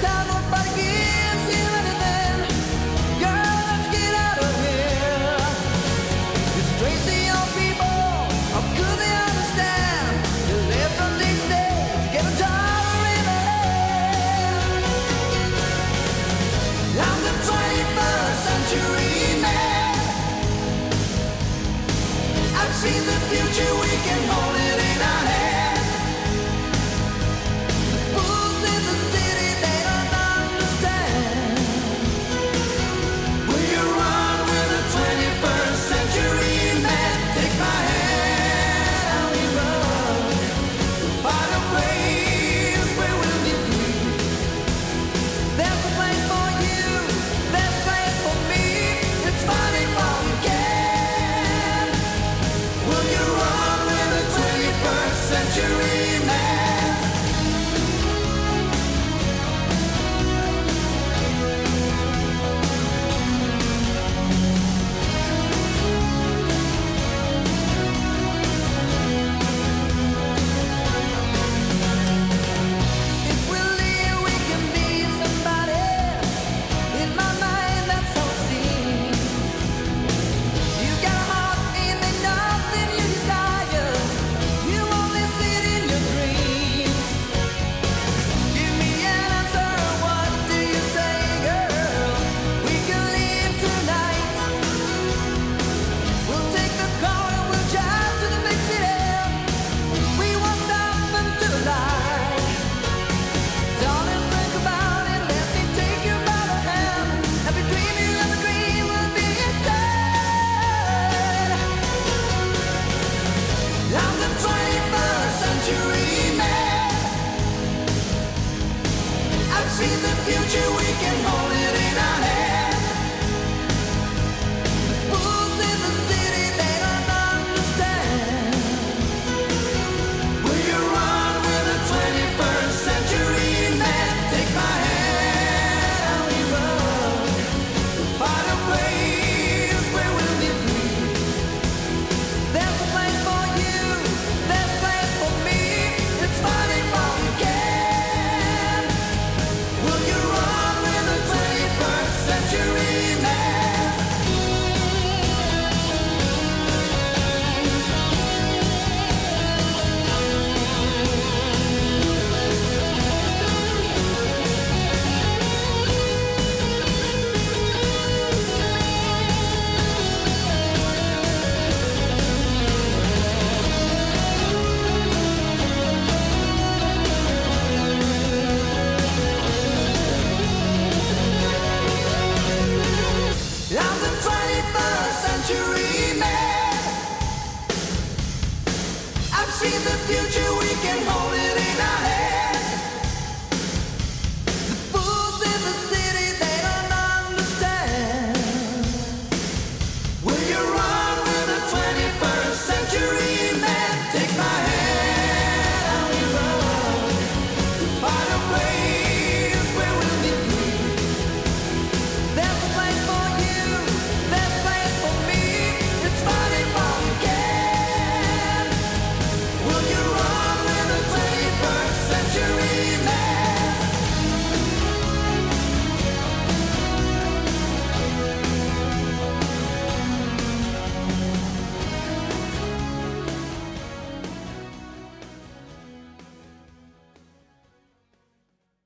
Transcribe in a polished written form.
time nobody gives you anything. Girl, let's get out of here. These crazy young people, how could they understand? You live from these days, get a dollar in the hand. I'm the 21st century man. I've seen the future, we can hold it in our hand. The fools in the city, they don't understand. Will you run with the 21st century man? Take my hand and we run. We'll find a place where we'll be free. There's a place for you, there's a place for me. It's fighting while we can. Will you run with the 21st century man? If we live, we can be somebody. In my mind, that's how it seems. You got a heart, ain't there nothing you desire? You only see it in your dreams. Give me an answer, what do you say, girl? We can leave tonight. We'll take the car and we'll drive to the big city. We won't stop until light. Darling, think about it, let me take you by the hand. Every dream you ever dream will be inside. I'm the 21st century man. I've seen the future, we can hold it